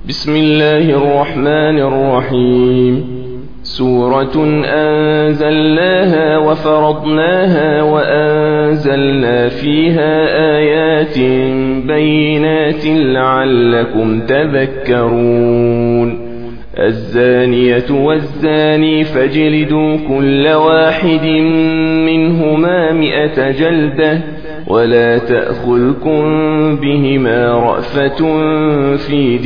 بسم الله الرحمن الرحيم. سورة أنزلناها وفرضناها وأنزلنا فيها آيات بينات لعلكم تذكرون. الزانية والزاني فاجلدوا كل واحد منهما 100 جلدة ولا تأخذكم بهما رأفة في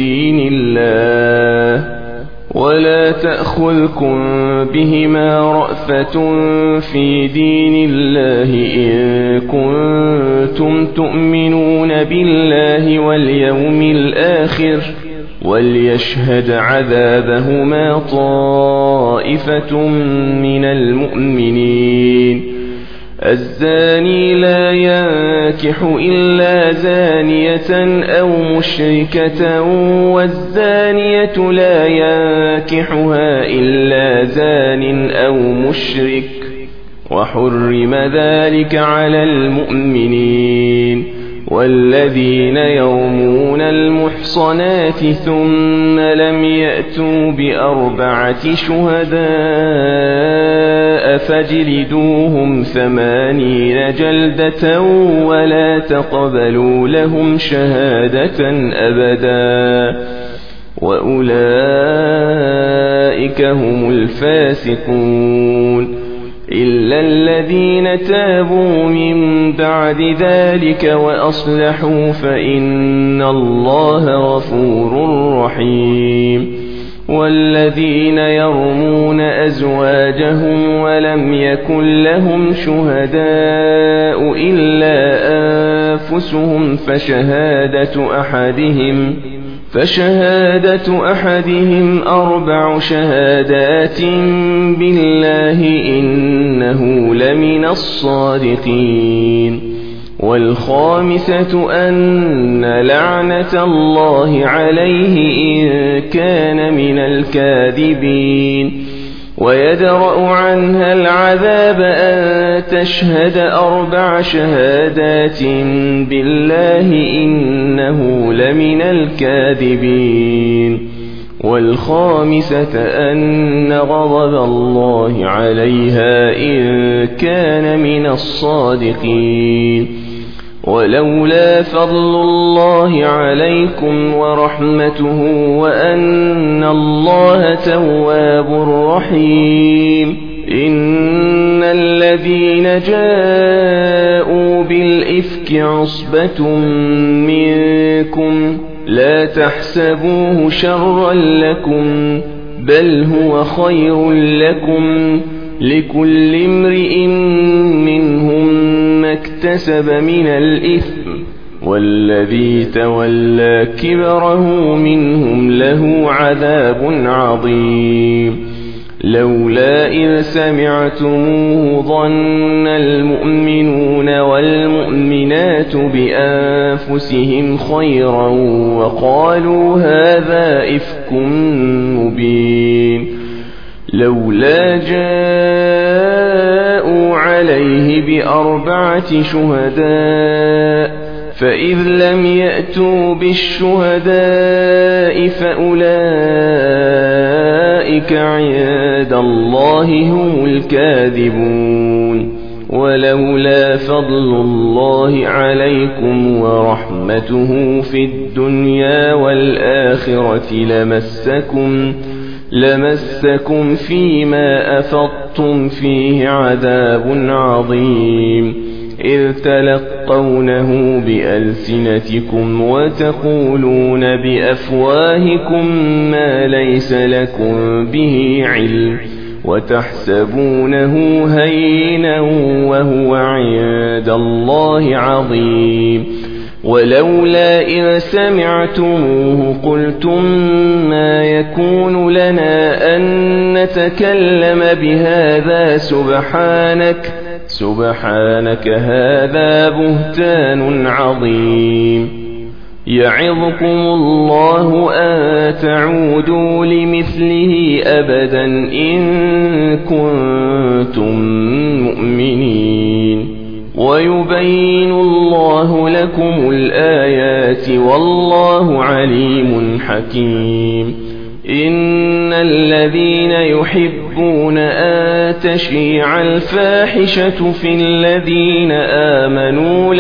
دين الله إن كنتم تؤمنون بالله واليوم الآخر وليشهد عذابهما طائفة من المؤمنين. الزاني لا ينكح إلا زانية أو مشركة والزانية لا ينكحها إلا زان أو مشرك وحرم ذلك على المؤمنين. والذين يرمون المحصنات ثم لم يأتوا ب4 شهداء فاجلدوهم 80 جلدة ولا تقبلوا لهم شهادة أبدا وأولئك هم الفاسقون. إلا الذين تابوا من بعد ذلك وأصلحوا فإن الله غفور رحيم. والذين يرمون أزواجهم ولم يكن لهم شهداء إلا أنفسهم فشهادة أحدهم 4 شهادات بالله إنه لمن الصادقين. والخامسة أن لعنة الله عليه إن كان من الكاذبين. ويدرأ عنها العذاب أن تشهد 4 شهادات بالله إنه لمن الكاذبين. والخامسة أن غضب الله عليها إن كان من الصادقين. ولولا فضل الله عليكم ورحمته وأن الله تواب رحيم إن الذين جاءوا بالإفك عصبة منكم لا تحسبوه شرا لكم بل هو خير لكم لكل امرئ منهم ما اكتسب من الإثم والذي تولى كبره منهم له عذاب عظيم. لولا إذ سمعتموه ظن المؤمنون والمؤمنات بأنفسهم خيرا وقالوا هذا إفك مبين. لولا جاءوا عليه ب4 شهداء فإذ لم يأتوا بالشهداء فأولئك عند الله هم الكاذبون. ولولا فضل الله عليكم ورحمته في الدنيا والآخرة لمسكم فيما أفضتم فيه عذاب عظيم إذ تلقونه بألسنتكم وتقولون بأفواهكم ما ليس لكم به علم وتحسبونه هينا وهو عند الله عظيم. ولولا إذ سمعتموه قلتم ما يكون لنا أن نتكلم بهذا سبحانك هذا بهتان عظيم. يعظكم الله أن تعودوا لمثله أبدا إن كنتم مؤمنين. ويبين الله لكم الآيات والله عليم حكيم. إن الذين يحبون أن تشيع الفاحشة في الذين آمنوا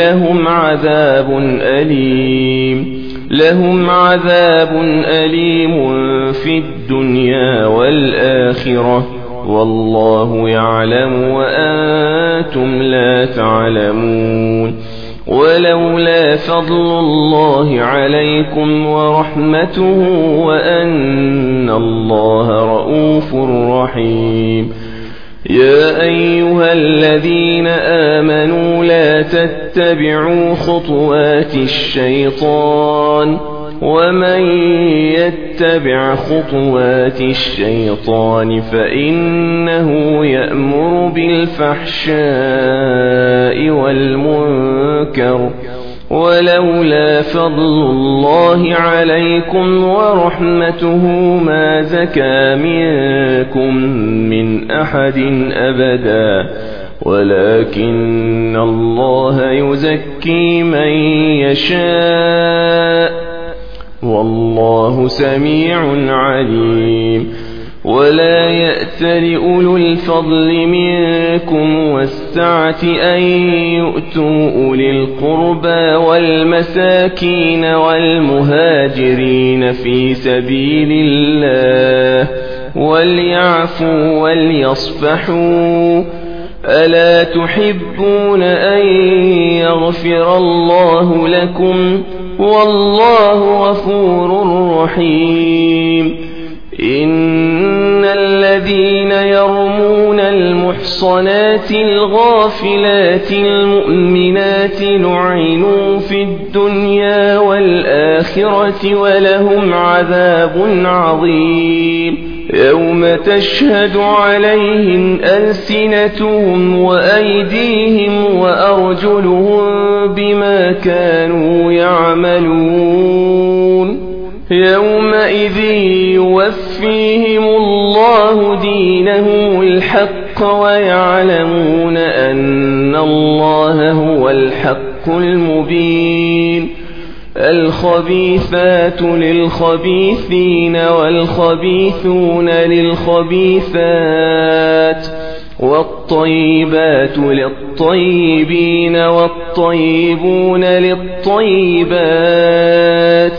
لهم عذاب أليم في الدنيا والآخرة والله يعلم وأنتم لا تعلمون. ولولا فضل الله عليكم ورحمته وأن الله رؤوف رحيم. يا أيها الذين آمنوا لا تتبعوا خطوات الشيطان ومن يتبع خطوات الشيطان فإنه يأمر بالفحشاء والمنكر ولولا فضل الله عليكم ورحمته ما زكى منكم من أحد أبدا ولكن الله يزكي من يشاء والله سميع عليم. ولا يأتل أولو الفضل منكم والسعة أن يؤتوا أولي القربى والمساكين والمهاجرين في سبيل الله وليعفوا وليصفحوا ألا تحبون أن يغفر الله لكم والله غفور رحيم. إن الذين يرمون المحصنات الغافلات المؤمنات لعنوا في الدنيا والآخرة ولهم عذاب عظيم. يوم تشهد عليهم ألسنتهم وأيديهم وأرجلهم بما كانوا يعملون يومئذ يوفيهم الله دينهم الحق ويعلمون أن الله هو الحق المبين. الخبيثات للخبيثين والخبيثون للخبيثات والطيبات للطيبين والطيبون للطيبات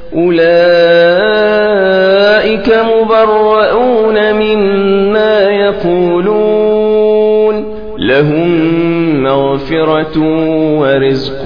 أولئك مبرؤون مما يقولون لهم مغفرة ورزق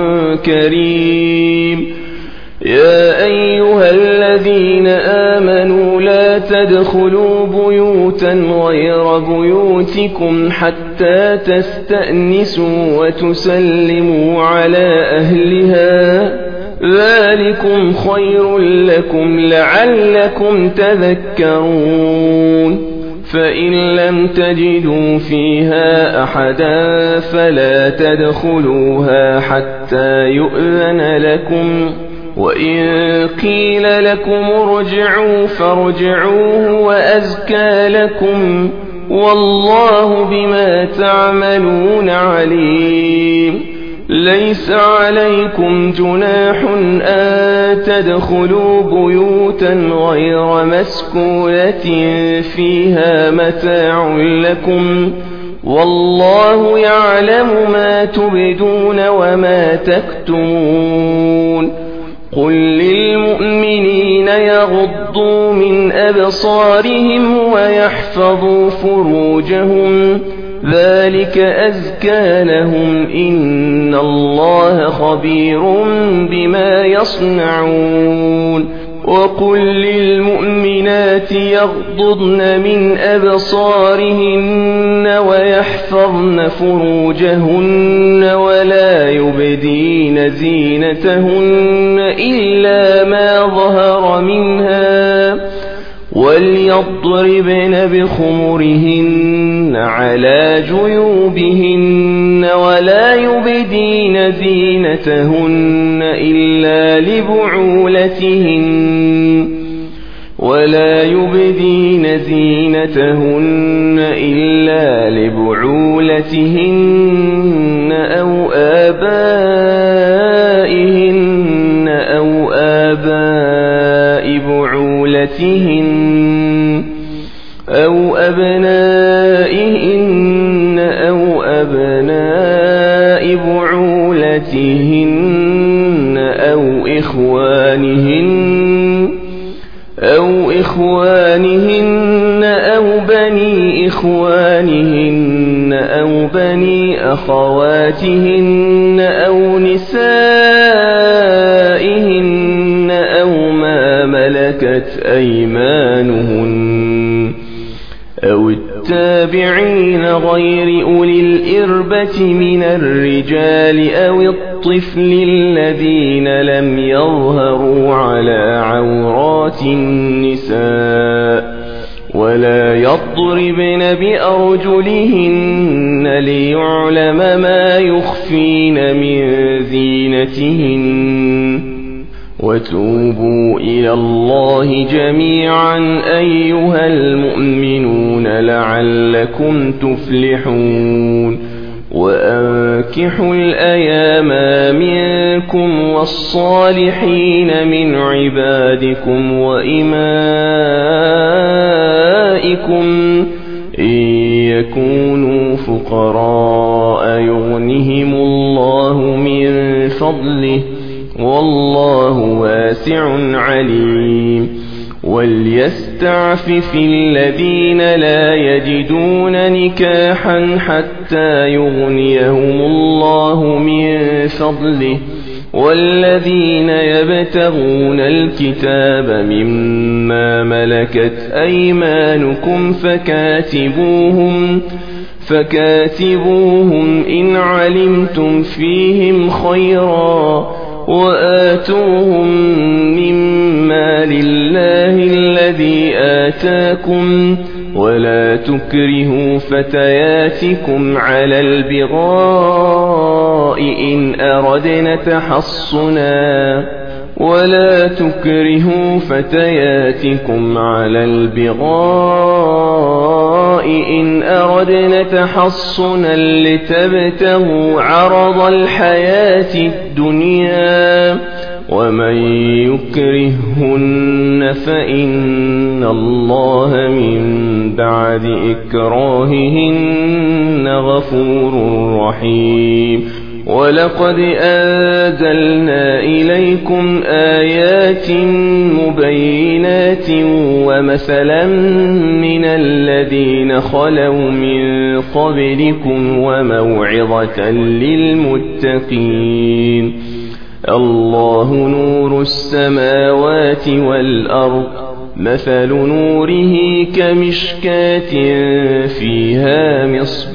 كريم. يا أيها الذين آمنوا لا تدخلوا بيوتا غير بيوتكم حتى تستأنسوا وتسلموا على أهلها ذلكم خير لكم لعلكم تذكرون. فإن لم تجدوا فيها أحدا فلا تدخلوها حتى يؤذن لكم وإن قيل لكم ارجعوا فارجعوا وأزكى لكم والله بما تعملون عليم. ليس عليكم جناح أن تدخلوا بيوتا غير مسكونة فيها متاع لكم والله يعلم ما تبدون وما تكتمون. قل للمؤمنين يغضوا من أبصارهم ويحفظوا فروجهم ذلك أزكى لهم إن الله خبير بما يصنعون. وقل للمؤمنات يغضضن من أبصارهن ويحفظن فروجهن ولا يبدين زينتهن إلا ما ظهر منها وليضربن بخمرهن على جيوبهن ولا يبدين زينتهن إلا لبعولتهن بعولتهن أو أبنائهن أو أبناء بعولتهن أو إخوانهن أو بني إخوانهن أو بني أخواتهن أو نسائهن أو ما ملكت أيمانهن أو التابعين غير أولي الإربة من الرجال أو الطفل الذين لم يظهروا على عورات النساء ولا يضربن بأرجلهن ليعلم ما يخفين من زينتهن وتوبوا إلى الله جميعا أيها المؤمنون لعلكم تفلحون وأنكحوا الأيام منكم والصالحين من عبادكم وإمائكم إن يكونوا فقراء يغنهم الله من فضله والله واسع عليم وليستعفف الذين لا يجدون نكاحا حتى يغنيهم الله من فضله والذين يبتغون الكتاب مما ملكت أيمانكم فكاتبوهم إن علمتم فيهم خيرا وآتوهم مما لله الذي آتاكم ولا تكرهوا فتياتكم على البغاء إن أردنا تحصنا لتبتغوا عرض الحياة الدنيا ومن يكرههن فإن الله من بعد إكراههن غفور رحيم ولقد أنزلنا إليكم آيات مبينات ومثلا من الذين خلوا من قبلكم وموعظة للمتقين الله نور السماوات والأرض مثل نوره كمشكاة فيها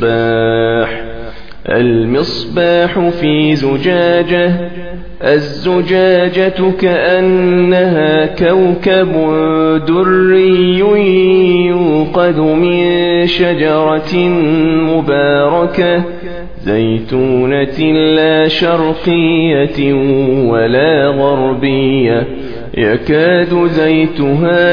المصباح في زجاجة الزجاجة كأنها كوكب دري يوقد من شجرة مباركة زيتونة لا شرقية ولا غربية يكاد زيتها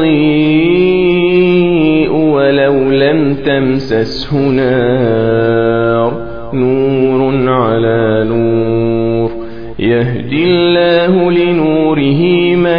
يضيء ولو لم تمسسه نار نور على نور يهدي الله لنوره من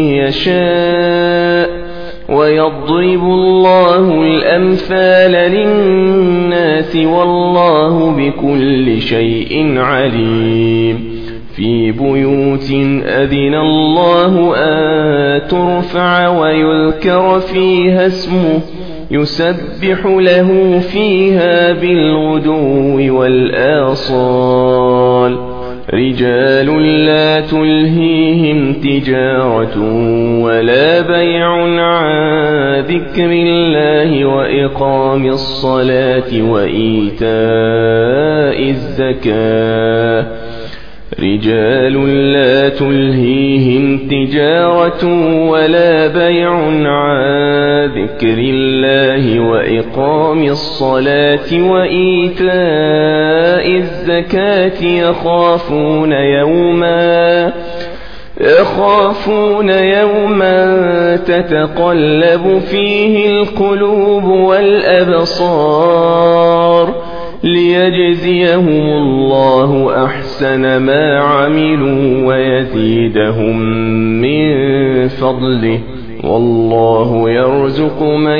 يشاء ويضرب الله الأمثال للناس والله بكل شيء عليم في بيوت أذن الله أن ترفع ويذكر فيها اسمه يسبح له فيها بالغدو والآصال رجال لا تلهيهم تجارة ولا بيع عن ذكر الله وإقام الصلاة وإيتاء الزكاة رجال لا تلهيهم تجارة ولا بيع عن ذكر الله وإقام الصلاة وإيتاء الزكاة يخافون يوما تتقلب فيه القلوب والأبصار ليجزيهم الله أحسن ما عملوا ويزيدهم من فضله، والله يرزق من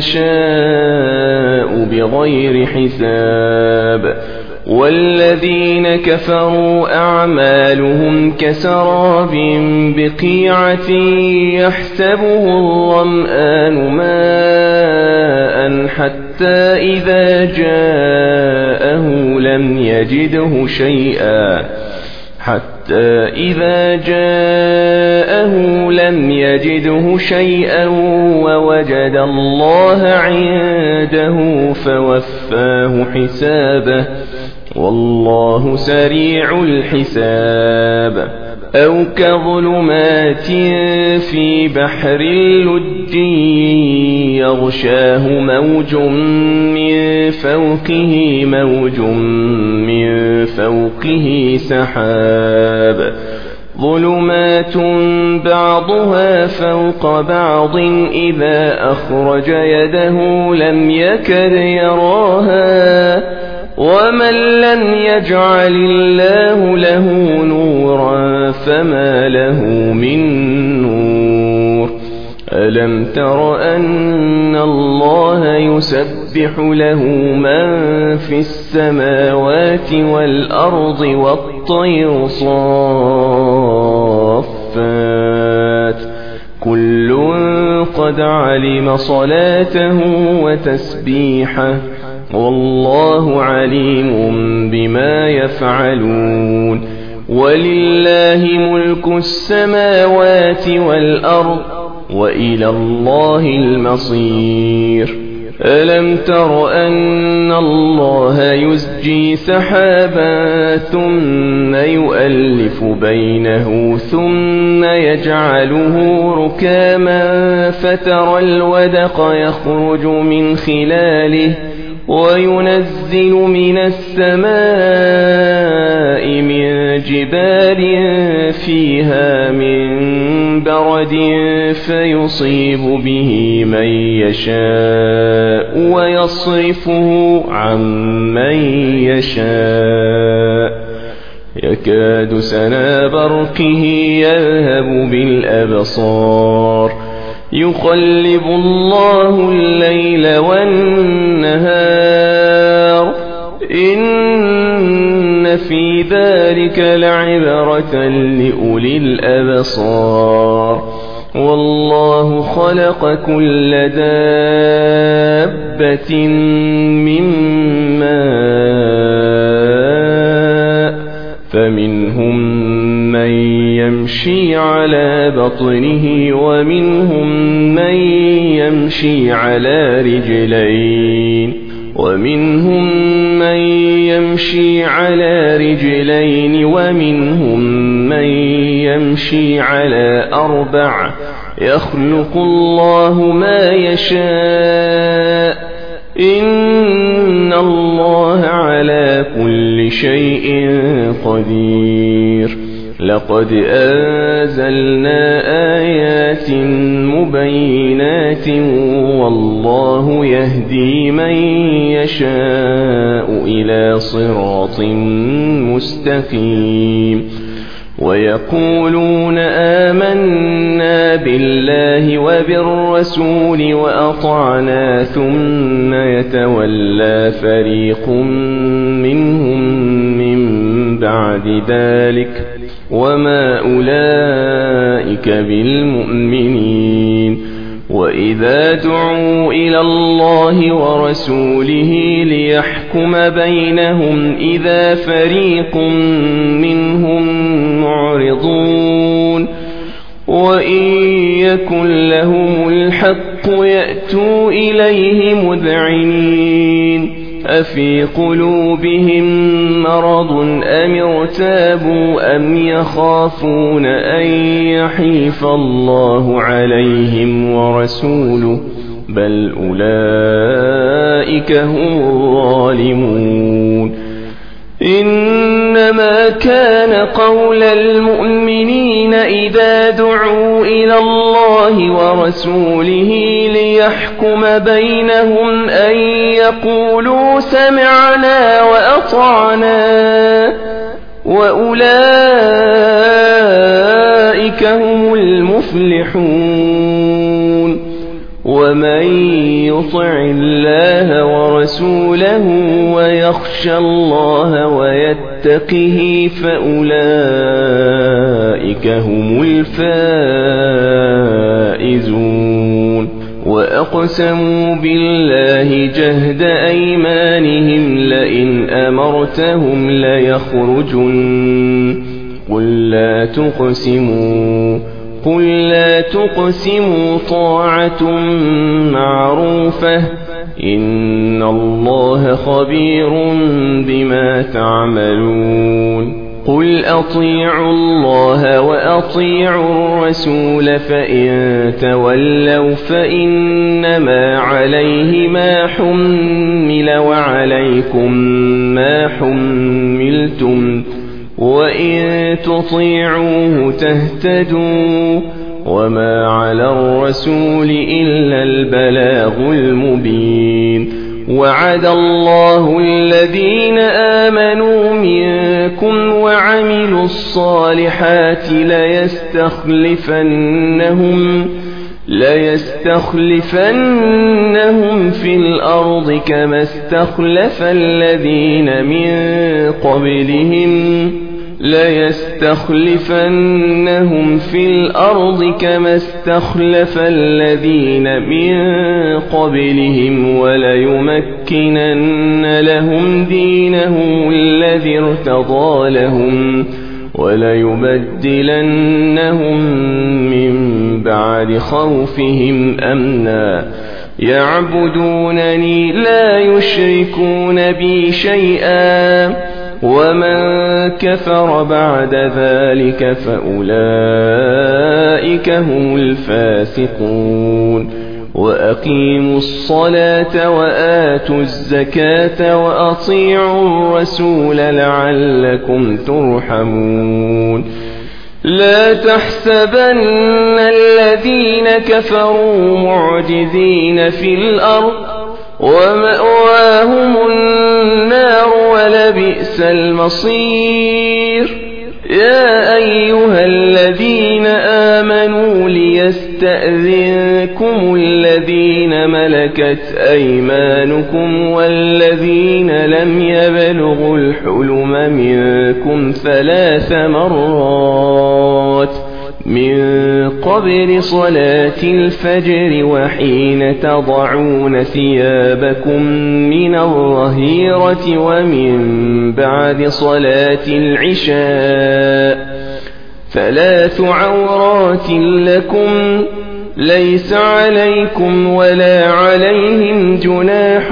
يشاء بغير حساب. والذين كفروا أعمالهم كسراب بقيعة يحسبه الظمآن ماء حتى إذا جاءه لم يجده شيئا ووجد الله عنده فوفاه حسابه، والله سريع الحساب. أو كظلمات في بحر لجي يغشاه موج من فوقه سحاب، ظلمات بعضها فوق بعض إذا أخرج يده لم يكد يراها، ومن لم يجعل الله له نورا فما له من نور. ألم تر أن الله يسبح له من في السماوات والأرض والطير صافات، كل قد علم صلاته وتسبيحه، والله عليم بما يفعلون. ولله ملك السماوات والأرض وإلى الله المصير. ألم تر أن الله يزجي سحابا ثم يؤلف بينه ثم يجعله ركاما فترى الودق يخرج من خلاله، وينزل من السماء من جبال فيها من برد فيصيب به من يشاء ويصرفه عن من يشاء، يكاد سنا برقه يذهب بالأبصار، يقلب الله الليل والنهار، إن في ذلك لعبرة لأولي الأبصار. والله خلق كل دابة من ماء، فمنهم من يمشي على بطنه ومنهم من يمشي على رجلين ومنهم من يمشي على أربع، يخلق الله ما يشاء، إن الله على كل شيء قدير. لقد أنزلنا آيات مبينات والله يهدي من يشاء إلى صراط مستقيم. ويقولون آمنا بالله وبالرسول وأطعنا ثم يتولى فريق منهم من بعد ذلك وما أولئك بالمؤمنين. وإذا دعوا إلى الله ورسوله ليحكم بينهم إذا فريق منهم معرضون، وإن يكن لهم الحق يأتوا إليه مذعنين. أفي قلوبهم مرض أم ارتابوا أم يخافون أن يحيف الله عليهم ورسوله، بل أولئك هم الظالمون. إنما كان قول المؤمنين إذا دعوا إلى الله ورسوله ليحكم بينهم أن يقولوا سمعنا وأطعنا وأولئك هم المفلحون. ومن يطع الله ورسوله ويخشى الله ويتقه فأولئك هم الفائزون. وأقسموا بالله جهد أيمانهم لئن أمرتهم ليخرجن قل لا تقسموا طاعة معروفة إن الله خبير بما تعملون. قل أطيعوا الله وأطيعوا الرسول فإن تولوا فإنما عليه ما حمل وعليكم ما حملتم وإن تطيعوه تهتدوا وما على الرسول إلا البلاغ المبين. وعد الله الذين آمنوا منكم وعملوا الصالحات ليستخلفنهم في الأرض كما استخلف الذين من قبلهم وليمكنن لهم دينهم الذي ارتضى لهم وليبدلنهم من بعد خوفهم أمنا يعبدونني لا يشركون بي شيئا ومن كفر بعد ذلك فأولئك هم الفاسقون. وأقيموا الصلاة وآتوا الزكاة وأطيعوا الرسول لعلكم ترحمون. لا تحسبن الذين كفروا معجزين في الأرض ومأواهم النار ولبئس المصير. يا أيها الذين آمنوا ليستأذنكم الذين ملكت أيمانكم والذين لم يبلغوا الحلم منكم 3 مرات من قبل صلاة الفجر وحين تضعون ثيابكم من الظهيرة ومن بعد صلاة العشاء 3 عورات لكم ليس عليكم ولا عليهم جناح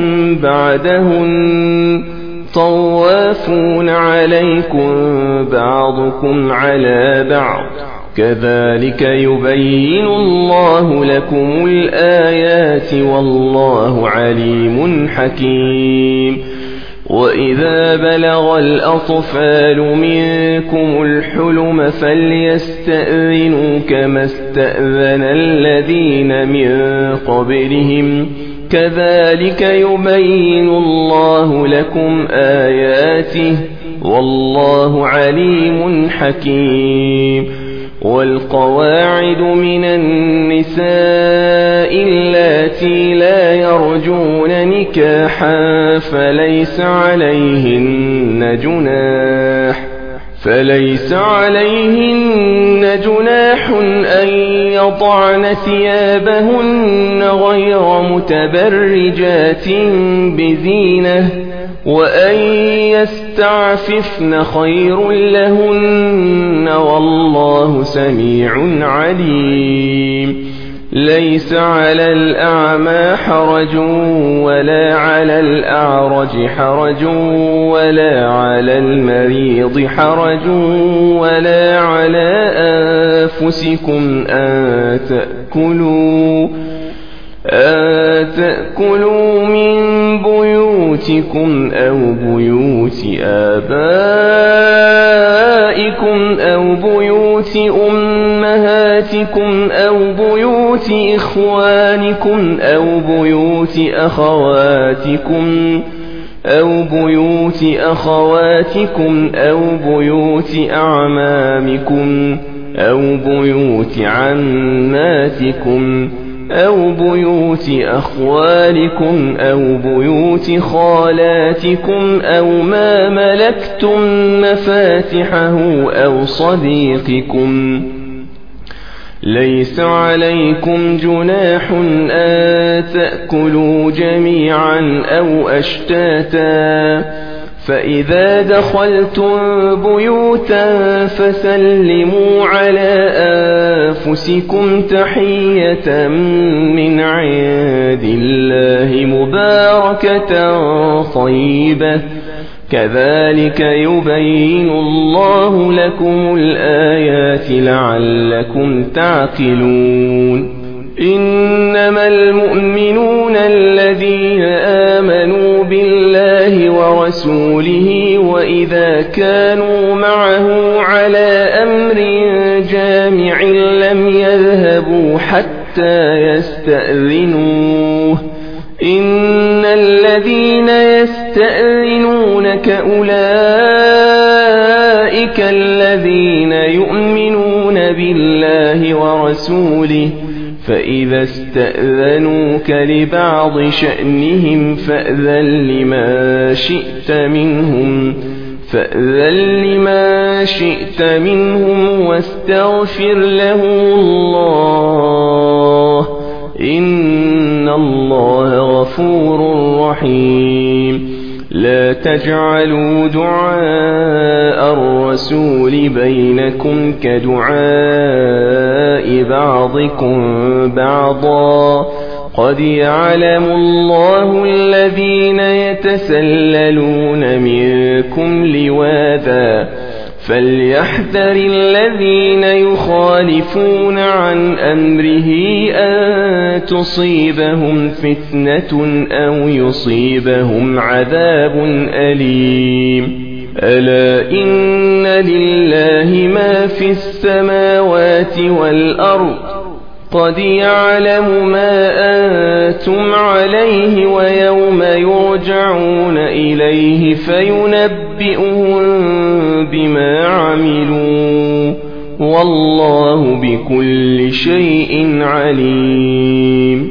بعدهن طوافون عليكم بعضكم على بعض كذلك يبين الله لكم الآيات والله عليم حكيم. وإذا بلغ الأطفال منكم الحلم فليستأذنوا كما استأذن الذين من قبلهم كذلك يبين الله لكم آياته والله عليم حكيم. والقواعد من النساء اللاتي لا يرجون نكاحا فليس عليهن جناح أن يضعن ثيابهن غير متبرجات بزينة وأن يستعففن خير لهن والله سميع عليم. ليس على الأعمى حرج ولا على الأعرج حرج ولا على المريض حرج ولا على أنفسكم أن تأكلوا من بيوتكم أو بيوت آبائكم أو بيوت أمهاتكم أو بيوت إخوانكم أو بيوت أخواتكم أو بيوت أعمامكم أو بيوت عماتكم أو بيوت أخوالكم أو بيوت خالاتكم أو ما ملكتم مفاتحه أو صديقكم. ليس عليكم جناح أن تأكلوا جميعا أو أشتاتا، فإذا دخلتم بيوتا فسلموا على أنفسكم تحية من عند الله مباركة طيبة، كذلك يبين الله لكم الآيات لعلكم تعقلون. إنما المؤمنون الذين آمنوا بالله ورسوله وإذا كانوا معه على أمر جامع لم يذهبوا حتى يستأذنوه. إن الذين يستأذنونك أولئك الذين يؤمنون بالله ورسوله، فإذا استأذنوك لبعض شأنهم فأذن لما شئت منهم واستغفر له الله، إن الله غفور رحيم. لا تجعلوا دعاء الرسول بينكم كدعاء بعضكم بعضا، قد يعلم الله الذين يتسللون منكم لواذا، فليحذر الذين يخالفون عن أمره أن تصيبهم فتنة أو يصيبهم عذاب أليم. ألا إن لله ما في السماوات والأرض، قد يعلم ما أنتم عليه ويوم يرجعون إليه فينبئهم بما عملوا، والله بكل شيء عليم.